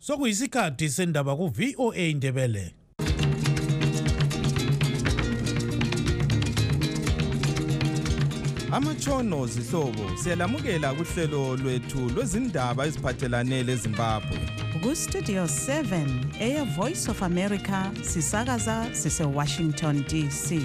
Sokuyisikhathi sendaba ku VOA Indebele. Amatshono zihlobo siyalamukela kuhlelo lwethu lwezindaba eziphathelane leZimbabwe. Ku Studio 7 Air Voice of America sisakaza sise Washington DC.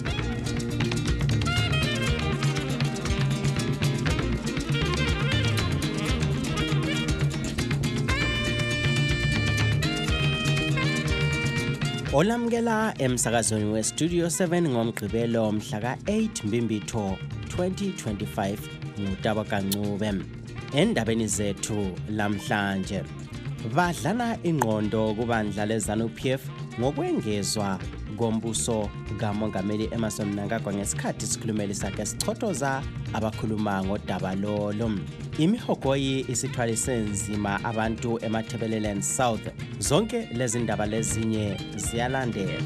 Olamukela emsakazweni we Studio 7 ngomgqibelo mhla ka-8 Mbimbitho 2025 nguTaba Kancube. Endabeni zethu lamhlanje, badlana ingqondo kubandla leZANU-PF ngokwengezwa kombuso kaMongameli Emmerson Mnangagwa ngesikhathi sikhulumeli sakhe sichothoza abakhuluma ngodaba lolo. Imihogoyi isithwalise nzima abantu eMatabeleland South. Zonke lezi ndaba lezinye ziyalandela.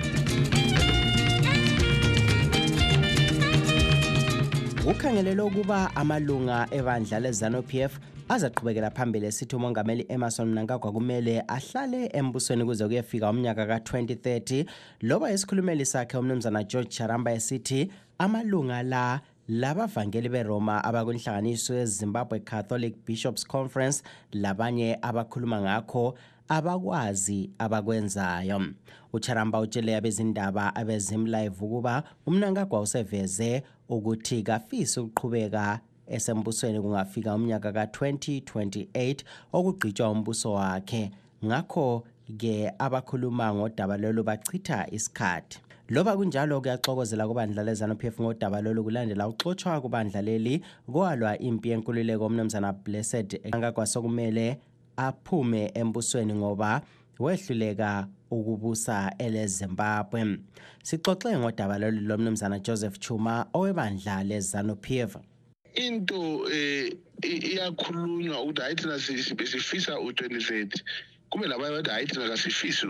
Ukhangelelo kuba amalunga ebandla leZANU-PF azaqhubekela phambili esithi uMongameli Emmerson Mnangagwa kumele ahlale embusweni kuze kuyefika umnyaka ka-2030. Loba isikhulumeli sakhe umnumzana George Charamba esithi amalunga labavangeli beRoma abakunhlanganiso yeZimbabwe Catholic Bishops Conference labanye abakhuluma ngakho abakwazi abakwenzayo. UCharamba utshele abezindaba abezimlive ukuba uMnangagwa useveze ukuthi kafisi ukuqhubeka esembusweni kungafika umnyaka ka-2028 okugqitshwa umbuso wakhe. Ngakho-ke abakhuluma ngodaba lolu bachitha isikhathi. Loba kunjalo kuyaxokozela kubandla leZANU-PF ngodaba lolu kulandela uxotshwa kubandla leli kwalwa impi yenkululeko umnumzana Blessed Mnangagwa sokumele aphume embusweni ngoba wehluleka ukubusa eleZimbabwe. Sixoxe ngodaba lolu lomnumzana Joseph Chuma owebandla leZANU-PF. Into iyakhulunywa ukuthi hayi thina sifisa u-2030 kube labanye bathi hayi thina kasifisi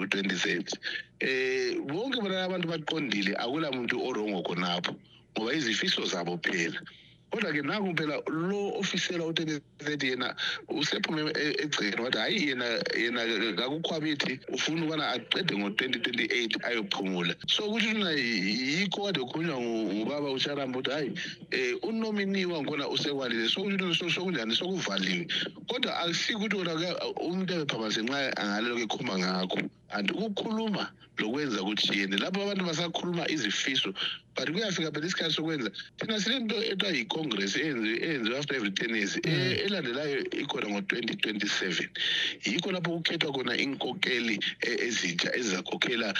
u-2030. Bonke bona abantu baqondile, akula muntu orongo khonapho ngoba izifiso zabo phela. Kodwa ke nangu phela lo official u-2030 yena usephume egcina wathi hayi yena kakukhwabithi ufuna ukubana aqede ngo-2028 ayophumula. So kuthi na yikho kade kukhulunywa ngubaba uCharamba ukuthi hayi unomini wangkhona usekwalile, so kuthi sokunjani sokuvaliwe. Kodwa akusikuthi umuntu ebephamase nxa angalelo kekhuluma ngakho. And ukukhuluma lokwenza ukuthi yena lapho abantu basakhuluma izifiso but kuyafika phela isikhathi sokwenza. Thina silento etwa yi-Congress eyenziwe after every 10 years elandelayo ikhona ngo-2027. Yikho lapho kukhethwa khona inkokeli ezintsha ezizakhokhela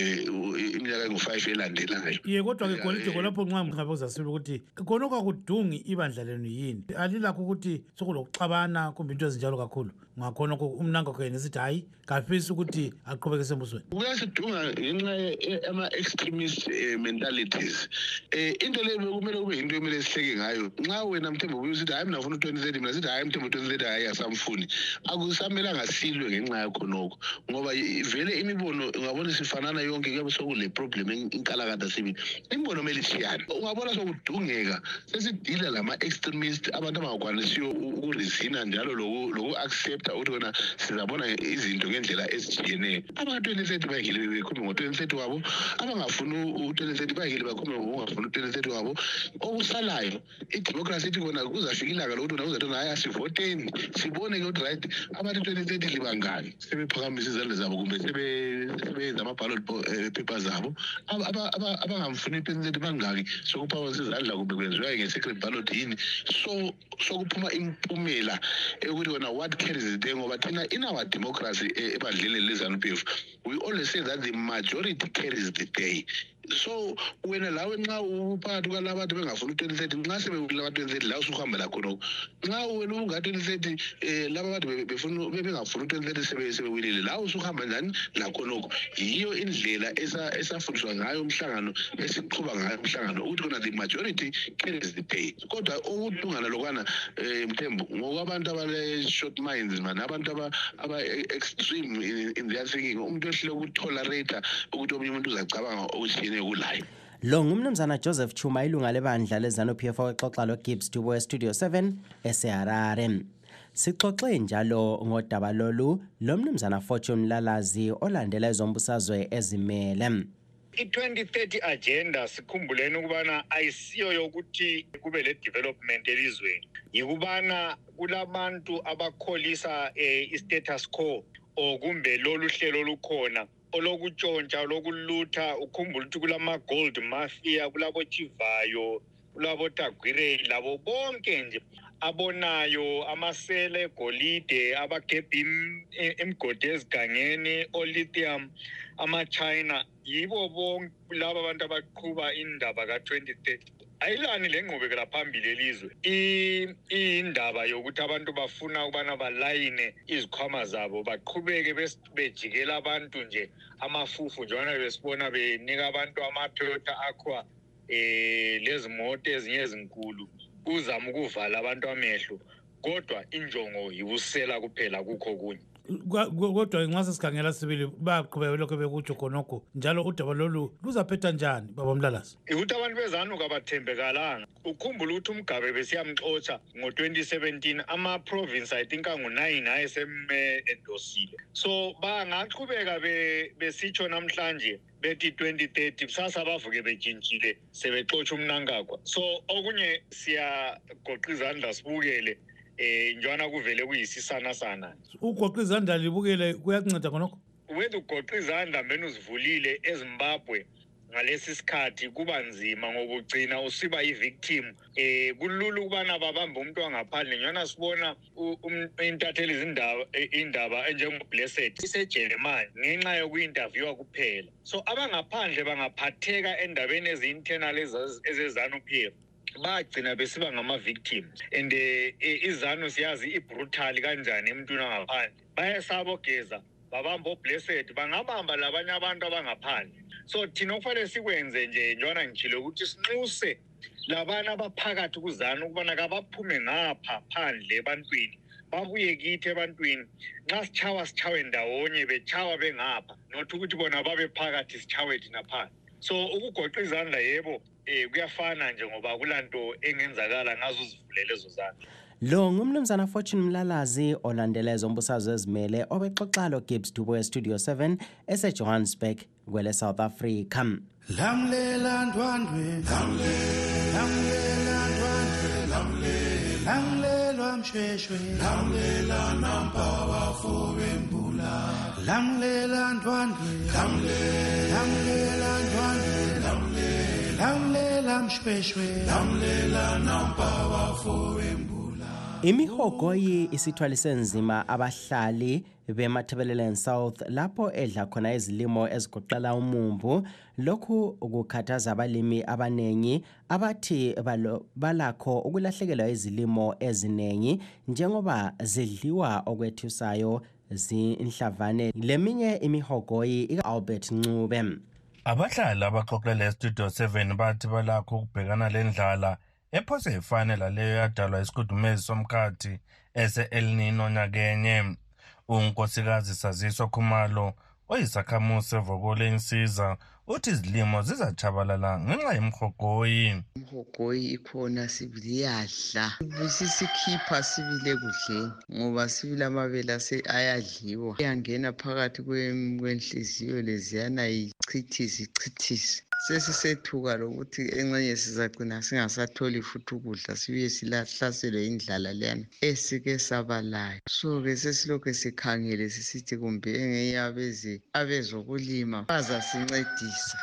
iminyaka engu-5 elandelayo. Kodwa ke khona lapho nxa ngabe uzasibila ukuthi khona kwakudungi ibandla lenu yini? Alilakho ukuthi sokulokuxabana kumbe into ezinjalo kakhulu. Ngakhona uMnangagwa yena sithi hayi kafisi ukuthi aqhubeke esembusweni. Kuyasidunga ngenxa ama-extremist mentalities. Into leyo kumele kube yinto emele sihleke ngayo. Nxa wena Mthembu usithi hayi mina ngifuna u-2030, mina sithi hayi Mthembu 2030 hayi asamfuni. Akusamelanga silwe ngenxa yakho nokho ngoba vele imibono ungabona sifanana yonke kuyabe sokule problem inkalakatha sibili. Imibono mele ishiyane. Ungabona sokudungeka sesidila lama-extremist abantu abangakwanisiyo ukurizina njalo loku-accept ukuthi wena sizabona izinto ngendlela ezijiyeneyo. Aba-2030 bayekile bekhulume ngo-2030 wabo, abangafuni u-2030 bayekile bakhulume ngokungafuni u-2030 wabo. Okusalayo idemocracy ithi kona kuzafika ilanga lokuthi wena uzathi hayi asivoteni sibone-ke ukuthi right abantu 2030 libangani sebephakamisa izandla zabo kumbe sebenza ama-ballot papers zabo. Abangamfuni u-2030 bangaki sokuphakamisa izandla kumbe kwenziwa nge-secret ballot yini. So sokuphuma impumela ukuthi wena what carries the day ngoba thina in our democracy ebandleni leZANU-PF we always say that the majority carries the day. So wena lawe nxa uphakathi kwalabantu bengafuni u-2030 nxa sebekula 2030 la usuhambela khona. Nxa wena unga-2030 laba bantu bengafuni u-2030 sebewilile la usuhamba njani lakhonokho. Yiyo indlela esafundiswa ngayo umhlangano esiqhuba ngayo umhlangano ukuthi kona the majority carries the day. Kodwa okudungana lokwana Mthembu ngokwabantu abale-short minds man, abantu aba-extreme in their thinking, umuntu ehlele ukutolerate ukuthi omunye umuntu uzacabanga okuthiyene kulayo. Lo ngumnumzana Joseph Chuma ilunga lebandla leZANU-PF oxoxa loGibbs Dubo eStudio 7 eseHarare. Sixoxe njalo ngodaba lolu lomnumzana Fortune Mlalazi olandela ezombusazwe ezimele. I-2030 agenda sikhumbuleni ukubana ayisiyo yokuthi kube le development elizweni. Yikubana kulabantu abakholisa i-status quo kumbe lolu hlelo lukhona olokutshontsha lokulutha. Ukhumbula ukuthi kulama gold mafia, kulabo Chivayo, kulabo Tagwire, labo bonke nje abonayo amasele golide abagebha imigodi ezigangeni olithium ama-China. Yibo bonke laba abantu abaqhuba indaba ka-2030. Ayilani le ngqubekela phambili elizwe. Indaba yokuthi abantu bafuna ukubana balayine izikhwama zabo baqhubeke bejikela abantu nje amafufu njengana besibona benika abantu amapheyota aqua lezi moto ezinye ezinkulu uzama ukuvala abantu amehlo, kodwa injongo yibusela kuphela kukho kunye. Kodwa nxa sesikhangela sibili baqhubeka lokho bekutsho khonokho njalo udaba lolu luzaphetha njani baba Mlalazi? Ukuthi abantu bezanu kabathembekalanga. Ukhumbula ukuthi uMgabe besiyamxotsha ngo-2017 ama-province I think angu-9 ayesem-endosile. So bangaqhubeka besitsho namhlanje bethi 2030 kusasa bavuke betshintshile sebexotsha umnankagwa. So okunye siyagoqa izandla sibukele njwana kuvele kuyisisana sana. Ugoqa izandla libukele kuyanceda khonokho? Wethu ugoqa izandla mbeni uzivulile eZimbabwe ngalesi sikhathi kuba nzima ngokugcina usiba i-victim. Kulula ukubana babambe umuntu wangaphandle njana sibona intatheli indaba enjengo-Blessed iseJeremane ngenxa yoku-interviewa kuphela. So abangaphandle bangaphatheka endabeni ezi-internal ezezanu-PF bagcina besiba ngama-victims. And izanu siyazi i-brutal kanjani emntwini angaphandle. Bayesabogeza babamba o-Blessed bangabamba labanye abantu abangaphandle. So thina okufanele sikwenze nje njona ngitshilo ukuthi sinxuse labana abaphakathi kuzana ukubana kabaphume ngapha phandle ebantwini babuye kithi ebantwini. Nxa sichawe ndawonye bechawa bengapha not ukuthi bona babe phakathi sichawe thina phandle. So ukugoqa izandla yebo kuyafana nje ngoba kulanto engenzakala ngazo uzivulele lezo zandla. Lo ngumnumzana Fortune Mlalazi olandela ezombusazwe ezimele obexoxa lo Gibbs Dubo eStudio 7 eseJohannesburg kwele South Africa. Lamlela ndwandwe, lamlela ndwandwe, lamlelwa mshweshwe, lamlela nampa wafube mbula, lamlela ndwandwe, lamlela ndwandwe, lamlela mshweshwe, lamlela nampa wafube mbula. Imihogoyi isithwalise nzima abahlali beMatabeleland South lapho edla khona izilimo ezigoqela umumbu. Lokhu ukukhathaza abalimi abanengi abathi balakho ukulahlekelwa izilimo ezinengi njengoba zidliwa okwethusayo zinhlavane. Leminye imihogoyi iAlbert Ncube. Abahlali abaxoxele eStudio 7 bathi balakho ukubhekana lendlala ephose ifane laleyo yadalwa isikudumezi somkhathi ese-El Nino nyakenye. Unkosikazi Saziso Khumalo oyisakhamuzi sevokole insiza uthi izilimo zizatshabalala ngenxa yemhogoyi. Imhogoyi ikhona sibili yadla sisikhipha sibile kudleni ngoba sibili amabele ayadliwa iyangena phakathi kwenhliziyo leziyana ichithisi. Sesisethuka lokuthi engxenye sizagcina singasatholi futhi ukudla sibuye silahlaselwe indlala leyana esike sabalayo. So-ke sesilokhu sikhangele sisithi kumbe engeyabeze abezokulima bazasincedisa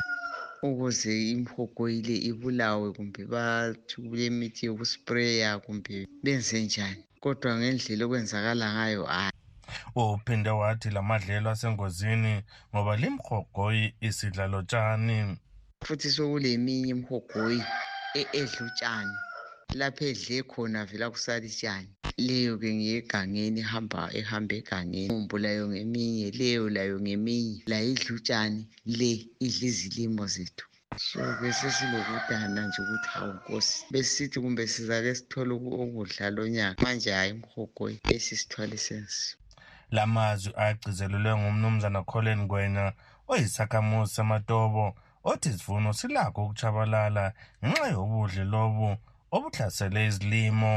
ukuze imhogoyi le ibulawe kumbe bathi kulemithi yokuspreya kumbe benze njani, kodwa ngendlela okwenzakala ngayo hayi. Uphinde wathi lamadlelo asengozini ngoba limhogoyi isidla lotshani. Futhi sokuleminye imhogoyi edla utshani lapho edle khona vela kusala itshani. Leyo ke ngiyegangeni ehamba egangeni. Umumbu layo ngeminye, leyo layo ngeminye, la idla utshani, le idla izilimo zethu. So ke sesilokudana nje ukuthi hawu Nkosi besithi kumbe sizake sithole ukudla lonyaka manje hayi imhogoyi esisithwale sensi. Lamazwi agcizelelwe ngumnumzana Colin Ngwenya oyisakhamuzi seMatobo othi isivuno silakho ukuchabalala ngenxa yobudle lobu obuhlasele izilimo.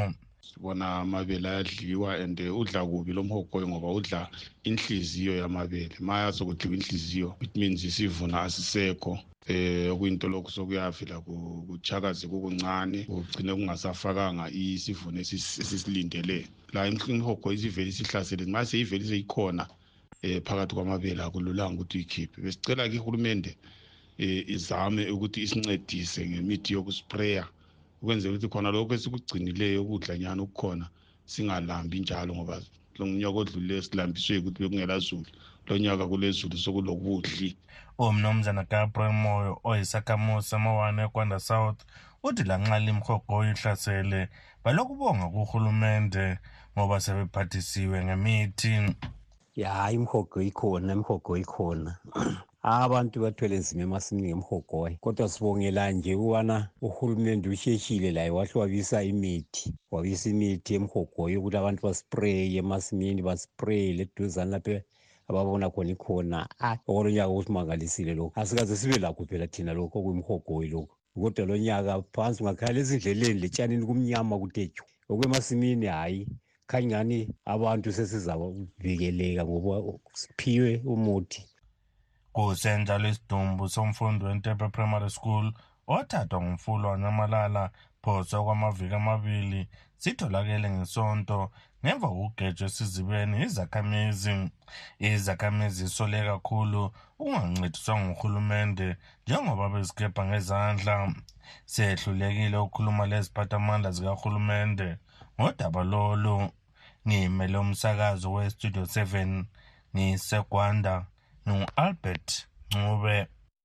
sibona amabele ayadliwa and udla kubi lo mhogoyi ngoba udla inhliziyo yamabele maya sokudliwa inhliziyo it means isivuna asisekho okuyinto lokho sokuyavela kuchakaze kukuncane ugcine kungasafakanga isivuno esisilindele la imhogoyi isivele isihlasele mase ivele seyikhona phakathi kwamabele akululanga ukuthi uyikhiphe besicela ke uhulumende izame ukuthi isincedise ngemithi yokuspraya ukwenzela ukuthi khona lokho esikugcinileyo ukudla nyana ukukhona singalambi njalo ngoba lo nyaka odlule silambiswe ukuthi bekungela zulu lo nyaka kulezulu sokulokudli. Umnumzana Gabriel Moyo oyisakhamuzi samawane eKwanda South uthi lanxa limhogoyi ihlasele balokubonga kuhulumende ngoba sebephathisiwe ngemithi. Ya imhogo ikhona abantu bathwele nzima emasimini ngemhogoyi kodwa sibongela nje ukubana uhulumende usheshile laye wahlwabisa imithi emhogoyi ukuthi abantu baspraye emasimini baspraye leduzane lapho ababona khona okolonyaka kusimangalisile lokho asikaze sibe lakho phela thina lokho okuyimhogoyi lokho kodwa lo nyaka phansi ungakhala ezindleleni letshanini kumnyama kuteju okwemasimini hayi khanyani abantu sesizavikeleka ngoba siphiwe umuthi. Kusenjalo isidumbu somfundi weNtepe Primary School othathwa ngumfulo waNyamalala phoso kwamaviki amabili sitholakele ngesonto ngemva kokugejwa esizibeni izakhamizi isole kakhulu ungancediswa nguhulumende njengoba bezikebha ngezandla. Sehlulekile ukukhuluma leziphathamandla zikahulumende ngodaba lolu. Ngimele umsakazo weStudio 7 ngiseGwanda Albert Ncube.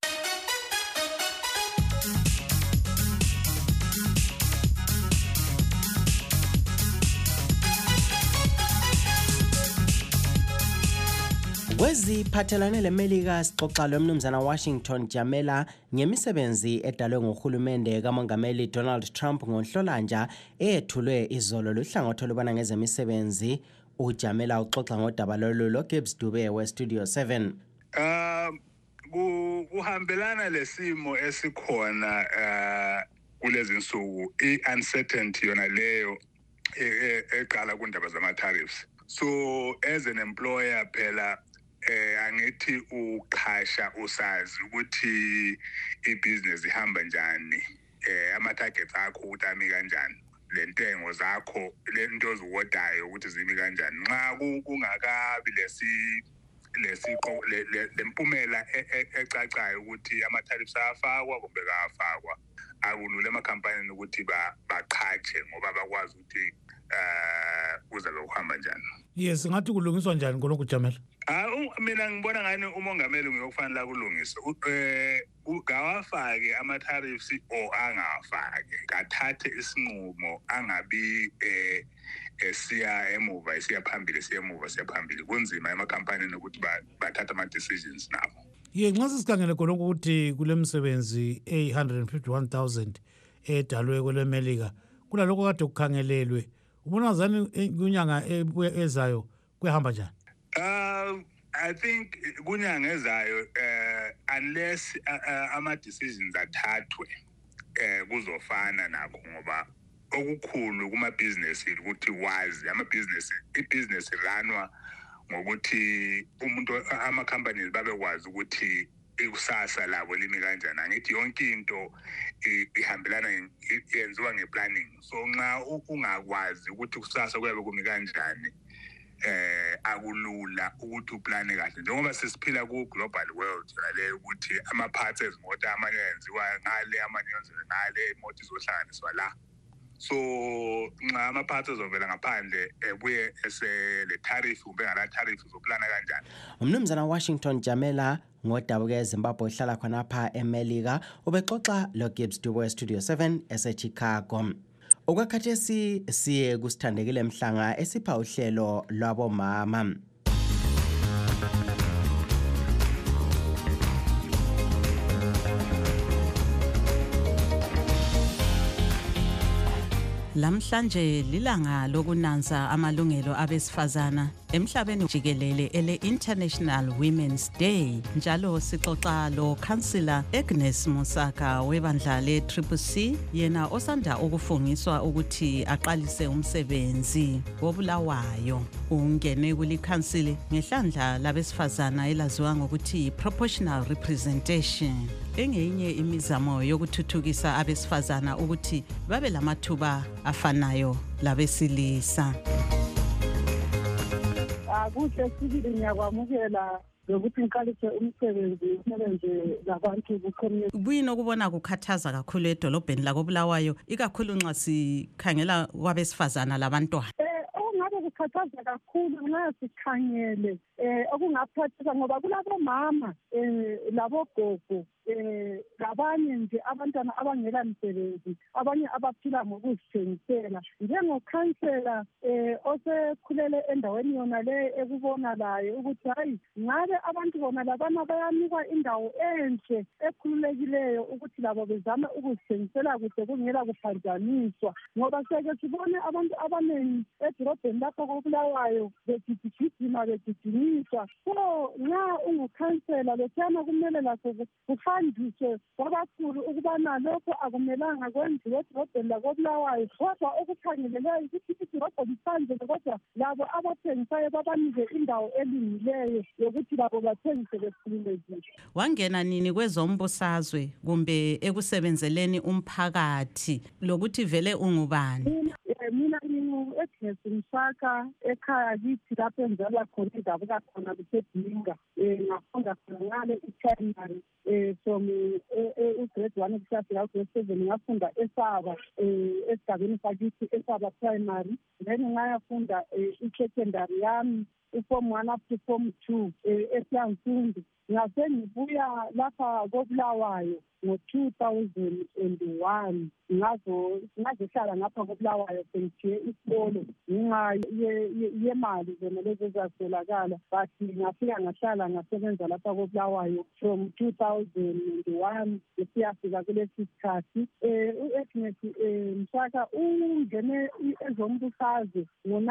Kweziphathelane leMelika sixoxa lomnumzana Washington Jamela ngemisebenzi edalwe nguhulumende kamongameli Donald Trump ngoNhlolanja eyethulwe izolo luhlangothi olubona ngezemisebenzi. uJamela uxoxa ngodaba lolu loGibbs Dube weStudio 7. Kuhambelana lesimo esikhona kulezi nsuku i-uncertainty yona leyo eqala kundaba zama-tariffs. So as an employer phela angithi uqhasha usazi ukuthi i-business ihamba njani, ama-targets akho ukuthi ami kanjani, lentengo zakho lento oziwodayo ukuthi zimi kanjani. Nxa kungakabi lempumela ecacayo ukuthi ama-tariffs ayafakwa kumbe kawafakwa, akulula emakhampanini ukuthi baqhatshe ngoba bakwazi ukuthi kuzabe kuhamba njani. Yes, ngathi kulungiswa njani kolokhu Jamela? Mina ngibona ngani umongameli ngokufanele kulungise kawafake ama-tariffs o angawafake, kathathe isinqumo, angabi siya emuva siya phambili. Kunzima emakhampanini ukuthi bathathe ama-decisions nabo. Nxa sisikhangele kolokhu ukuthi kule misebenzi 151,000 edalwe kweleMelika kulalokho kade kukhangelelwe, ubona zani kunyanga ezayo kuyahamba njani? I think kunyanga ezayo unless ama-decisions athathwe kuzofana nakho, ngoba okukhulu kuma-business ukuthi wazi i-business ranwa ngokuthi ama-companies babekwazi ukuthi ikusasa labo limi kanjani. Angithi yonke into ihambelana yenziwa nge-planning. So nxa ungakwazi ukuthi kusasa kuyabe kumi kanjani, akulula ukuthi uplane kahle, njengoba sesiphila ku-global world leyo ukuthi ama-parts ezimoto amanye yenziwa ngale, amanye yenziwa ngale, imoto izohlanganiswa la. So nxa ama-parts ezovela ngaphandle buye le tariff kumbe ngala tariff uzoplana kanjani. Umnumzana Washington Jamela ngodaba ke-Zimbabwe ohlala khonapha eMelika ubexoxa loGibbs Dube weStudio 7 eseChicago. Okwakhathesi siye kusithandekile Mhlanga esipha uhlelo lwabomama. Lamhlanje lilanga lokunanza amalungelo abesifazana emhlabeni jikelele ele-International Women's Day. Njalo sixoxa lo Councillor Agnes Musaka webandla le-CCC, yena osanda ukufungiswa ukuthi aqalise umsebenzi woBulawayo. Ungene kuli-council ngehlandla labesifazana elaziwa ngokuthi proportional representation, engeyinye imizamo yokuthuthukisa abesifazana ukuthi babe lamathuba afanayo labesilisa. Kuhle sibili ngiyakwamukela lokuthi ngiqalise umsebenzi labantu ku-community. Kuyini okubona kukhathaza kakhulu edolobheni lakoBulawayo, ikakhulu nxa sikhangela kwabesifazana labantwana? Okungabe kukhathaza kakhulu nxa sikhangele okungaphathisa ngoba kulabomama labogogo labanye nje abantwana abangela msebenzi, abanye abaphila ngokuzithengisela. Njengokhansela osekhulele endaweni yona le ekubona layo ukuthi hayi ngabe abantu bona labana bayanikwa indawo enhle ekhululekileyo ukuthi labo bezama ukuzithengisela kuhle kungela kuphanjaniswa, ngoba seke sibone abantu abanengi edolobheni lapho koBulawayo begijigijima begijinyiswa. So nxa ungukhansela lokhuyana kumele laso kufundiswe kwabakhulu ukubana lokho akumelanga kwenziwe edolobheni lakoBulawayo, kodwa okukhangeleleyo ukuthi idolobho lisanjwe, kodwa labo abathengisayo babanike indawo elungileyo yokuthi labo bathengise bekhululekile. Wangena nini kwezombusazwe kumbe ekusebenzeleni umphakathi lokuthi vele ungubani? Mina ngingu-Agnes Musaka, ekhaya kithi lapho engizalwa khona indabuka khona kuseDinga. Ngafunda khona ngale i-primary from grade 1 kusafika grade 7 ngafunda eSaba esigabeni sakithi eSaba primary, then ngayafunda i-secondary yami form 1 up to form 2 eSiyangsundu. Ngase ngibuya lapha koBulawayo ngo-2001 ngazohlala ngapha koBulawayo sengithiye isikolo ngenxa yemali zona lezi ezaswelakala, but ngafika ngahlala ngasebenza lapha koBulawayo from 2001 siyafika kulesi sikhathi. U-Agnes Musaka ungene ezombusazwe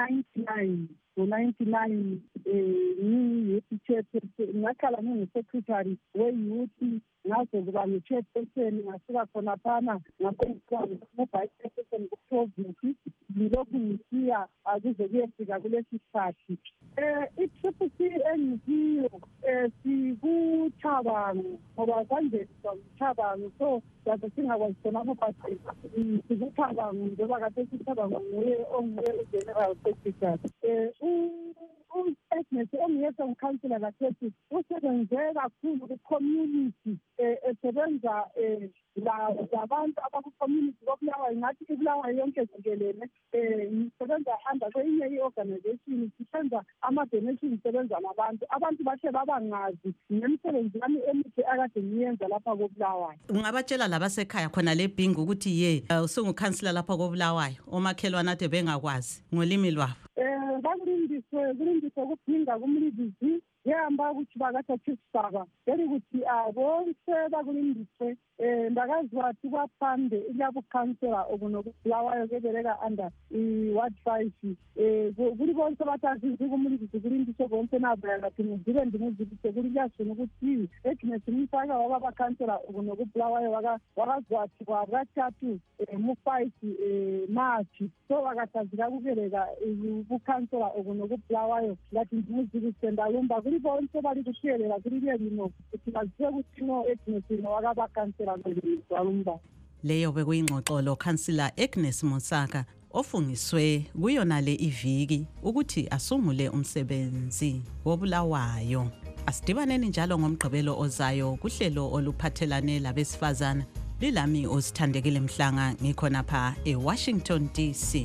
ngo-99 ngi-youth chairperson, ngaqala ngingu-secretary we-youth, ngazokuba ngu-chairperson, ngasuka khona phana ngasengiba ngu-vice chairperson ku-province, ngilokhu ngisiya akuze kuyefika kulesi sikhathi. I-CCC engikiyo sikuthabango ngoba kanje sikuthabango, so kade singakwazi khonapho but sikuthabango njengoba kade sithabango nguye onguye u-general secretary. U-Agnes ongiyedwa ngikhansela lakhethi usebenze kakhulu ku-community, esebenza labantu abaku-community koBulawayo, ngathi iBulawayo yonke jikelele. Ngisebenza under kwenye i-organization, sisenza ama-donation, sisebenza abantu bahle babangazi ngemisebenzi yami emihle akade ngiyenza lapha koBulawayo. Ungabatshela labasekhaya khona le Bhinga ukuthi usungukhansela lapha koBulawayo, omakhelwane ade bengakwazi ngolimi lwabo? Kulindiswe kuPhinga kumlidisi yehamba ukuthi bakathatha isibaba beli ukuthi bonke bakulindiswe. Ndakazi wathi kwaphande ilabukhansela okunokubulawayo kebereka under i-ward 5 kuli bonke bathazizi kumlidisi kulindiswe bonke nabaya kathi ngizibe ndimuzibise kuli kuyasona ukuthi Agnes Musaka wabakhansela okunokubulawayo wakazi wathi kwakathathu mu-5 March, so wakatazika kubereka ubukhansela okunokubulawayo lathi ndimuzibise ndalumba kuli bonke bali kushiyelela kuli lelino ukuthi baziwe ukuthi no-Agnes wakabakhansela kwalumba. Leyo bekuyingxoxo lo Councillor Agnes Musaka ofungiswe kuyona le iviki ukuthi asungule umsebenzi woBulawayo. Asidibaneni njalo ngomgqibelo ozayo kuhlelo oluphathelane labesifazana. Lilami Osithandekile Mhlanga, ngikhona pha eWashington DC.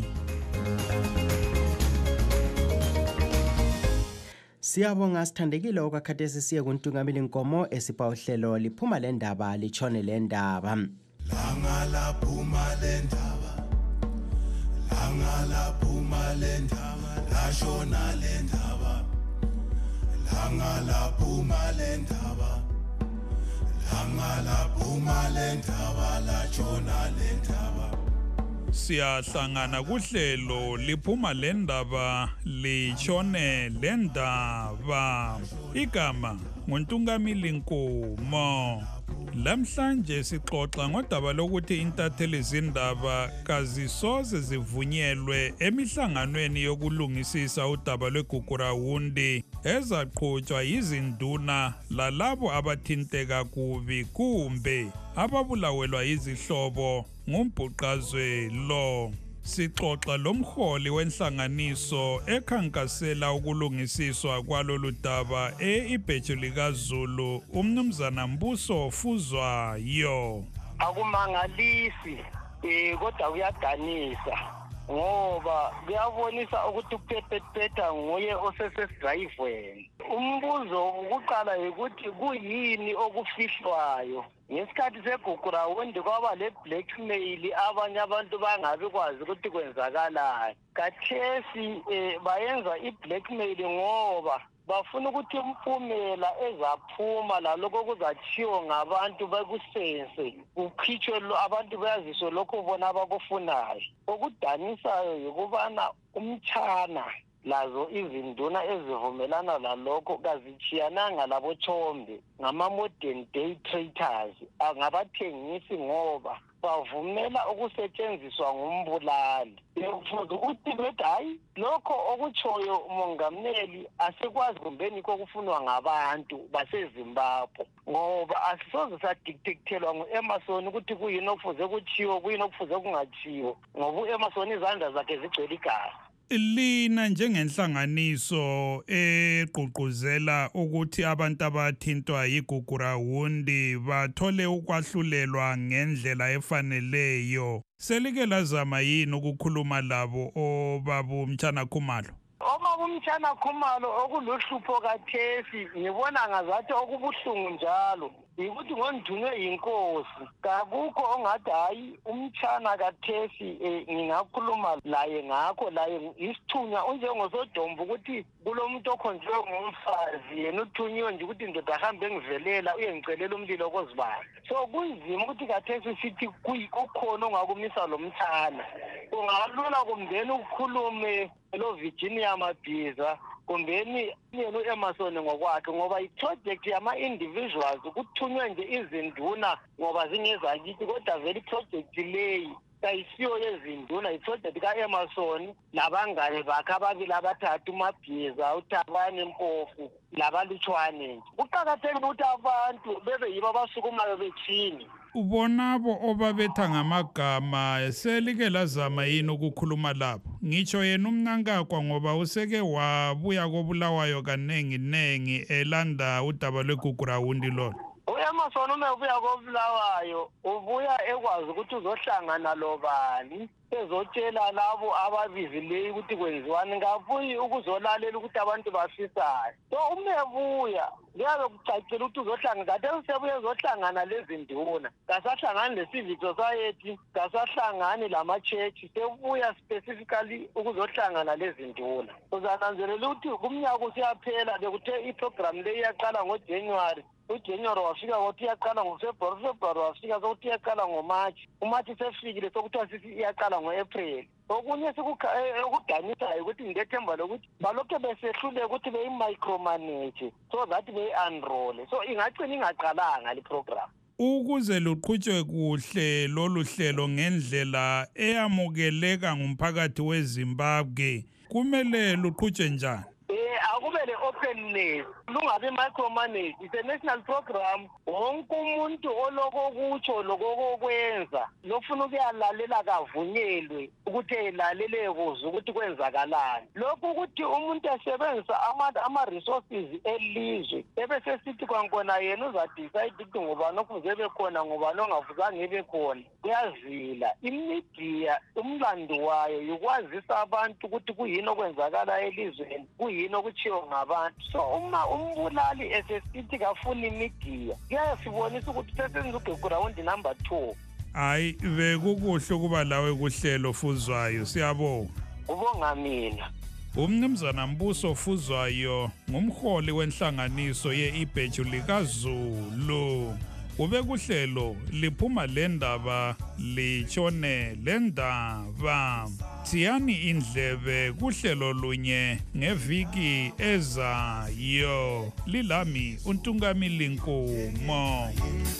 Siyabonga Sithandekile okwakhathesi siye kuntungameli Nkomo esipha uhlelo liphuma le ndaba litshone le ndaba. Langa laphuma le ndaba, langa laphuma le ndaba, lashona le ndaba, langa laphuma le ndaba, langa laphuma le ndaba, lashona le ndaba. siyahlangana kuhlelo liphuma lendaba litshone lendaba. Igama nguNtungamili Nkomo. Lamhlanje sixoxa ngodaba lokuthi intatheli zindaba kazisoze zivunyelwe emihlanganweni yokulungisisa udaba lweGugurawundi ezaqhutshwa yizinduna lalabo abathinteka kubi kumbe ababulawelwa yizihlobo ngumbhuqazwe lo. Sixoxa lomholi wenhlanganiso ekhankasela ukulungisiswa kwalolu daba e-Ibheju likaZulu umnumzana Mbuso Fuzwayo. Akumangalisi kodwa kuyadanisa ngoba kuyabonisa ukuthi uPhephetha nguye osesesidrayivweni. Umbuzo ukuqala ukuthi kuyini okufihlwayo ngesikhathi seGugurawundi kwaba le-blackmail abanye abantu bangabi kwazi ukuthi kwenzakalani. Kathesi bayenza i-blackmail ngoba bafuna ukuthi impumela ezaphuma lalokho kuzatshiwo ngabantu bekusense kukhitshwe abantu bayaziswe lokho bona abakufunayo. Okudanisayo yikubana umtshana lazo izinduna ezivumelana lalokho kazichiyananga labochombe ngama-modern day traitors ngabathengisi ngoba bavumela ukusetshenziswa ngumbulali. Bekufuza ukuthi bethi hayi lokho okutshoyo umongameli asikwazi kumbeni kokufunwa ngabantu baseZimbabwe ngoba asisoze sadictateelwa ngu-Emerson ukuthi kuyini okufuze kutshiwo kuyini okufuze kungatshiwo ngoba u-Emerson izandla zakhe zigcwele igazi. Lina njengenhlanganiso egqugquzela ukuthi abantu abathintwa yiGugurawundi bathole ukwahlulelwa ngendlela efaneleyo, selike lazama yini ukukhuluma labo obabu Mtshana Khumalo? Obabu Mtshana Khumalo okuluhlupho kathesi ngibona ngazathi okubuhlungu njalo yikuthi ngondunywe yinkosi kakukho ongathi hayi umtshana kathesi ngingakhuluma laye ngakho laye isithunywa unjengoSodombo ukuthi kulomuntu okhonjiwe ngumfazi yena uthunyiwe nje ukuthi indoda ahambe engivelela uyengicelela umlilo kozibani. So kunzima ukuthi kathesi sithi kukhona ongakumisa lo mtshana. Kungalula kumbeni ukukhulume lo Virginia Mabhiza kumbeni yena uEmerson ngokwakhe ngoba iproject yama-individuals kuthunywe nje izinduna ngoba zingezakithi kodwa vele iproject leyi kayisiyo yezinduna iproject ka-Emerson labangane bakhe ababili abathathu uMabhiza uThabani Mpofu labalutshwane nje. Kuqakathekile ukuthi abantu bebe yibo abasukumayo bethini. Ubonabo obabetha ngamagama selike lazama yini ukukhuluma lapho? Ngitsho yena uMnankagwa ngoba useke wabuya koBulawayo kanengi elanda udaba lweGugurawundi lolo. uEmerson uma ubuya koBulawayo ubuya ekwazi ukuthi uzohlangana lobani ezotshela labo ababizileyo ukuthi kwenziwani ngabuyi ukuzolalela ukuthi abantu bafisayo. So umebuya kuyabe kucacile ukuthi uzohlangana kade usebuye ezohlangana lezinduna kasahlangani le-civic society kasahlangani lama-church sebuya specifically ukuzohlangana lezinduna. Uzananzelela ukuthi kumnyaka usiyaphela bekuthe iprogram leyi iyaqala ngoJanuary uJanuary wafika wathi iyaqala ngoFebruary, uFebruary wafika sokuthi iyaqala ngoMarch, uMarch sefikile sokuthiwa sithi iyaqala ngo-April. Okunye okudanisayo ukuthi ngethemba lokuthi balokhu besehluleka ukuthi beyi-micromanage so that beyi-unroll, so ingagcina ingaqalanga le program. Ukuze luqhutshwe kuhle lolu hlelo ngendlela eyamukeleka ngumphakathi weZimbabwe kumele luqhutshwe njani? Akube le-openness lungabi micromanage. It's a national program. Wonke umuntu oloko kutsho lokokwenza lofuna ukuyalalela kavunyelwe ukuthi elalele kuze ukuthi kwenzakalani. Lokhu ukuthi umuntu asebenzisa ama-resources elizwe ebesesithi kwankona yena uzadecide ukuthi ngubani okufuze bekhona ngubani ongafuzanga ebe khona kuyazila. Imidiya umlando wayo yikwazisa abantu ukuthi kuyini okwenzakala elizweni kuyini okutshiwo ngabantu. So uma umbulali esesithi kafuni imidiya kuyasibonisa ukuthi sesenza uGugurawundi number 2. Hayi bekukuhle ukuba lawe kuhlelo Fuzwayo, siyabonga. Ubonga mina. Umnumzana Mbuso Fuzwayo ngumholi wenhlanganiso ye-Ibheju likaZulu. ubekuhlelo liphuma lendaba litshone lendaba. Siyani indlebe kuhlelo lunye ngeviki ezayo. Lilami uNtungamili Nkomo.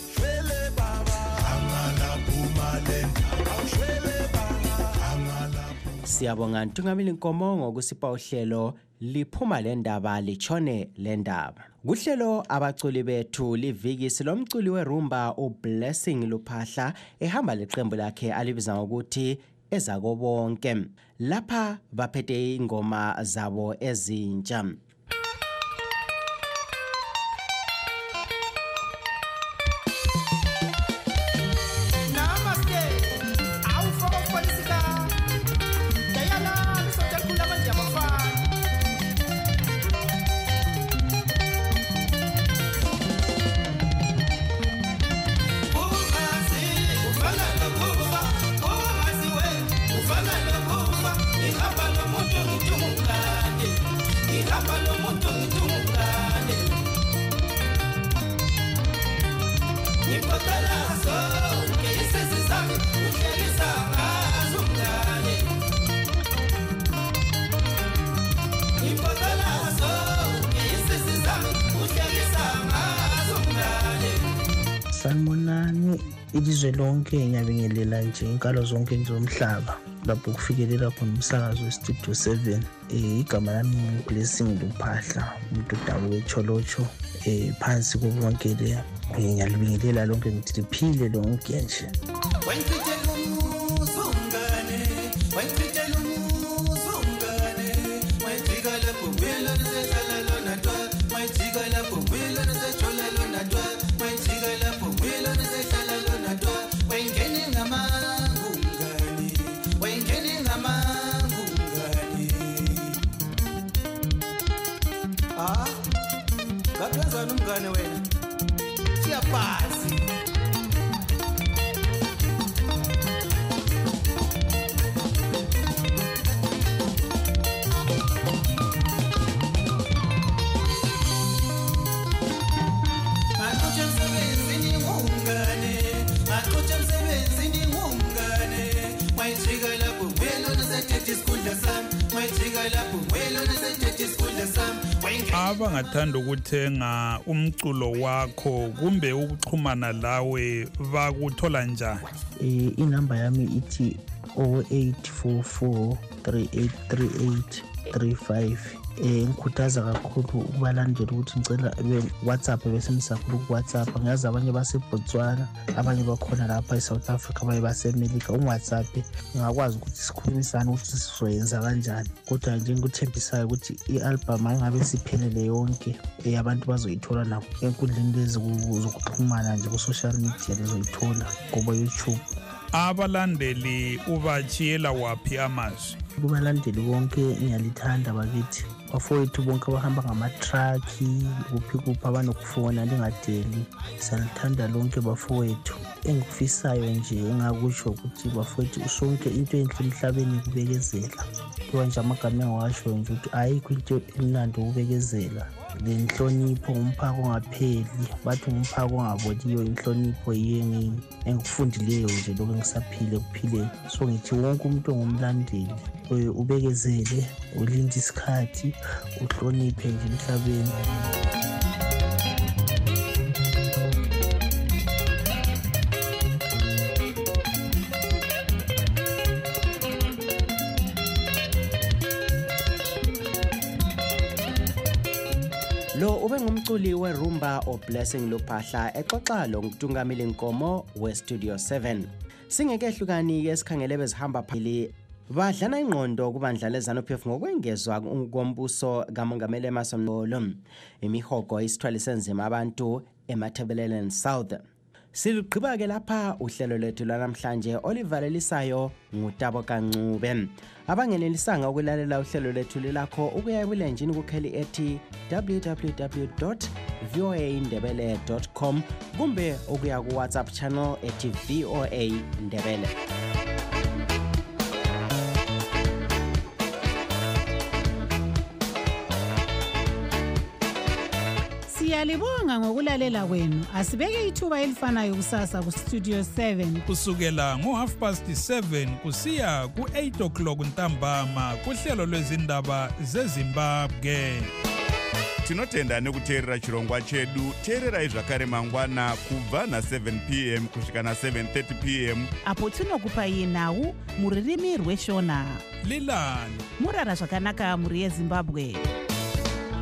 Siyabonga Ntungamili Nkomo ngokusipha uhlelo liphuma lendaba litshone lendaba. Kuhlelo abaculi bethu liviki silomculi werumba uBlessing Luphahla ehamba leqembu lakhe alibiza ngokuthi ezako bonke. Lapha baphethe ingoma zabo ezintsha. Sanibonani ilizwe lonke ngiyabingelela nje inkalo zonke zomhlaba lapho kufikelela khona umsakazo weStudio 7. Igama lami Blessing Luphahla, umuntu dabu eCholocho, phansi konke le ngiyalibingelela lonke ngithi liphile lonke nje. Ngapezana umngane wena siyaphazi Maqotshe emsebenzini ngumngane maqotshe emsebenzini ngumngane mayijika lapho wena nesethethe isikhundla sami mayijika lapho wena nesethethe isikhundla sami. Abangathanda ukuthenga umculo wakho kumbe ukuxhumana lawe bakuthola njani? Inamba yami ithi 0844383835. Ngikhuthaza kakhulu ukubalandela ukuthi ngicela WhatsApp bese nisakhulu ku WhatsApp. Ngiyazi abanye baseBotswana, abanye bakhona lapha eSouth Africa, abanye baseMelika. WhatsApp ngakwazi ukuthi sikhulumisane ukuthi sizoyenza kanjani. Kodwa nje ngikuthembisayo ukuthi ialbum ayingabe siphelele yonke abantu bazoyithola nabo enkundleni lezi zokuxhumana nje ku social media lezoyithola ngoba YouTube. Abalandeli ubachiyela waphi amazwi? Kubalandeli bonke ngiyalithanda bakithi. Bafowethu bonke abahamba ngamatraki ukuphikupha abanokufona ndingadeli. Salithanda lonke bafowethu. Engikufisayo nje engakusho ukuthi bafowethu sonke into enhle emhlabeni kubekezela. Kuba nje amagama engawasho nje ukuthi ayikho into emnandi ukubekezela. Le nhlonipho umphako ongapheli, bathi umphako ongaboliyo inhlonipho yini engikufundileyo nje lokho ngisaphile ukuphileni. So ngithi wonke umuntu ongumlandeli ubekezele, ulinde isikhathi, uhloniphe nje emhlabeni. Lo ube ngumculi werumba uBlessing Luphahla exoxa lo Ntungamili Nkomo weStudio 7. Singekehlukani ke sikhangele bezihamba phambili badlana ingqondo kubandla leZANU-PF ngokwengezwa kombuso kaMongameli Emmerson Mnangagwa. Imihogo isithwalise nzima abantu eMatabeleland South. Siligqiba ke lapha uhlelo lethu lanamhlanje olivalelisayo nguTabo Kancube. Abangenelisanga ukulalela uhlelo lethu lilakho ukuya ebulenjini kukheli ethi www.voaindebele.com kumbe ukuya ku WhatsApp channel ethi VOA Ndebele. Siyalibonga ngokulalela kwenu. Asibeke ithuba elifanayo kusasa ku Studio 7 kusukela ngo7:30 kusiya ku8 o'clock ntambama kuhlelo lwezindaba zeZimbabwe. Tinotenda nekuteerera chirongwa chedu. Teererai zvakare mangwana kubva na7 p.m. kusvika na7:30 p.m. apo tinokupai nhau muririmi rweshona. Lilani murara zvakanaka muri yeZimbabwe.